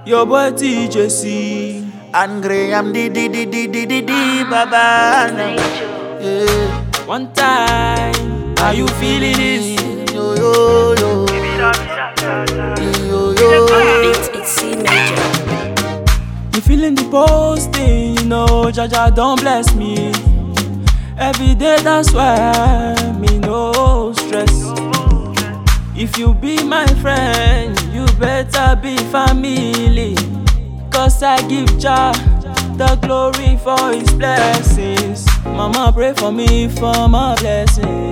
Your boy TJC And Graham di Baba. Yeah. One time, are you feeling this? Yo yo yo. Yo yo. It's C major. You feeling the posting, you know, Jaja don't bless me. Every day that's why me no stress. If you be my friend, you better be family. Cause I give Jah the glory for his blessings. Mama pray for me for my blessings.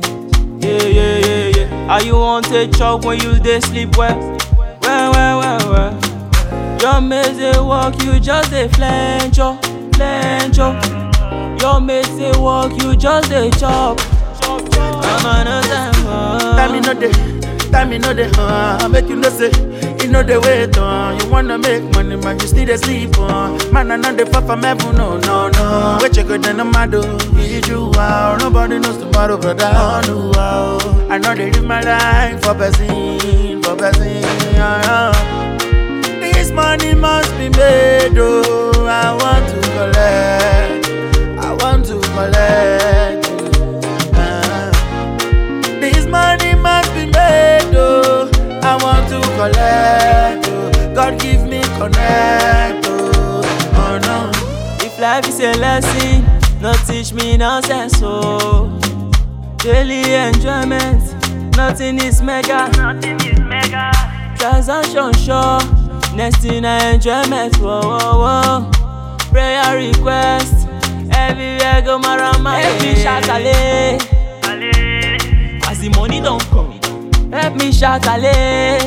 Yeah. How you want to chop when you dey sleep well? Well. Your mates they walk, you just dey flenjo. Your mates they walk, you just dey chop. Time me no dey, make you know say, you know the wait on. You wanna make money, man, you still dey sleep on. Man, I know the far from heaven, no. Wait, you go then I'm mad, you out. Nobody knows tomorrow, brother. I know they live my life for person. This money must be made, oh. I want to collect. This money must be made, oh. I want to collect, oh. God give me connect, oh no. If life is a lesson, not teach me nonsense, oh. Daily enjoyment, nothing is mega. Transaction sure, next thing I enjoyment, whoa. Prayer request, everywhere go marama. Help me shout ale, as the money don't come. Help me shout ale.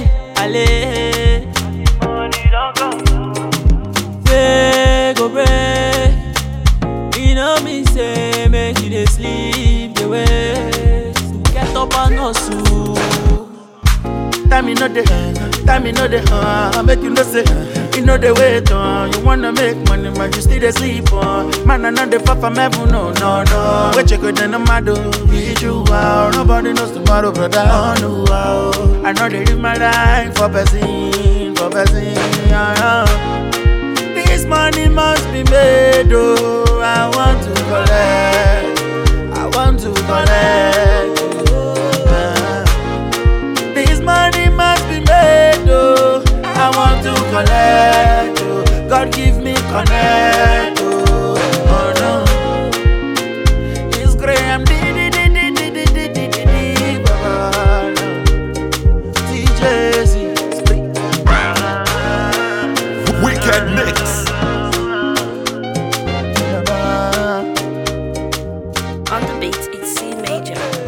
Money don't come. Pray, go pray. You know me say make you dey sleep the way. Get up and hustle. Time me no dey, make you know say, you know the wait on. You wanna make money, man, you still dey sleep on. Man, I know the far from heaven, no. Wait, you go then I'm mad, you out. Nobody knows tomorrow, brother. I know they live my life for person. This money must be made, oh. I want to collect. This money must be made, oh. I want to collect, oh. God give me connect, oh no. It's Graham di Baba. TJC. Wicked Mix. On the beat, it's C major.